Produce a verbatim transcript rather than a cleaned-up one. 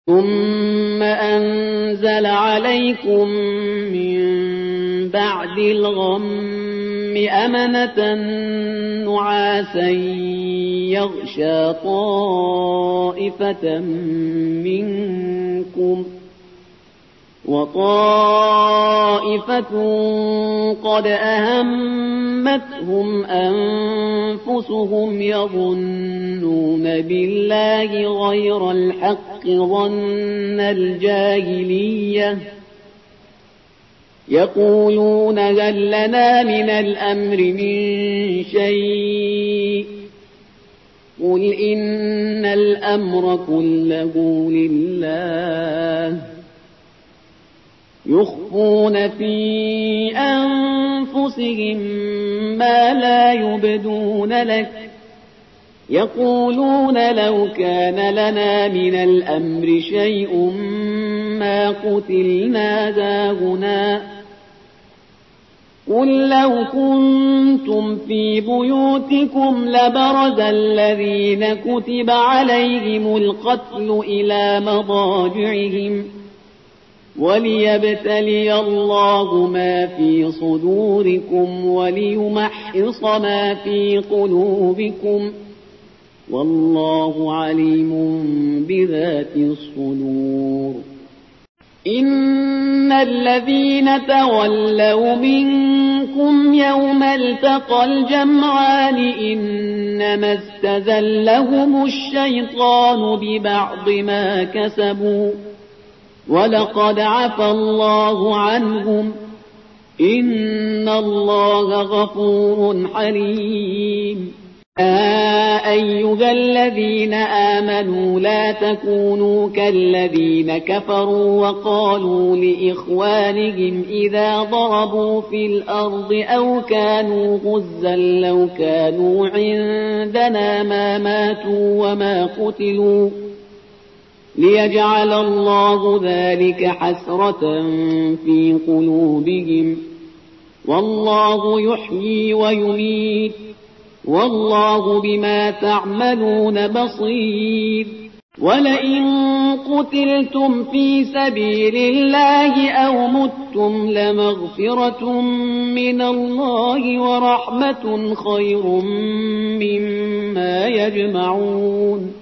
ثم أنزل عليكم من بعد الغم أمنة نعاسا يغشى طائفة منكم وطائفة قد أهمتهم أنفسهم يظنون بالله غير الحق ظن الجاهلية يقولون هل لنا من الأمر من شيء قل إن الأمر كله لله يخفون في أنفسهم ما لا يبدون لك يقولون لو كان لنا من الأمر شيء ما قتلنا هاهنا قل لو كنتم في بيوتكم لبرز الذين كتب عليهم القتل إلى مضاجعهم وليبتلي الله ما في صدوركم وليمحص ما في قلوبكم والله عليم بذات الصدور إن الذين تولوا منكم يوم التقى الجمعان إنما استزلهم الشيطان ببعض ما كسبوا ولقد عفى الله عنهم إن الله غفور حليم يا أيها الذين آمنوا لا تكونوا كالذين كفروا وقالوا لإخوانهم إذا ضربوا في الأرض أو كانوا غزا لو كانوا عندنا ما ماتوا وما قتلوا ليجعل الله ذلك حسرة في قلوبهم والله يحيي ويميت والله بما تعملون بصير ولئن قتلتم في سبيل الله أو متم لمغفرة من الله ورحمة خير مما يجمعون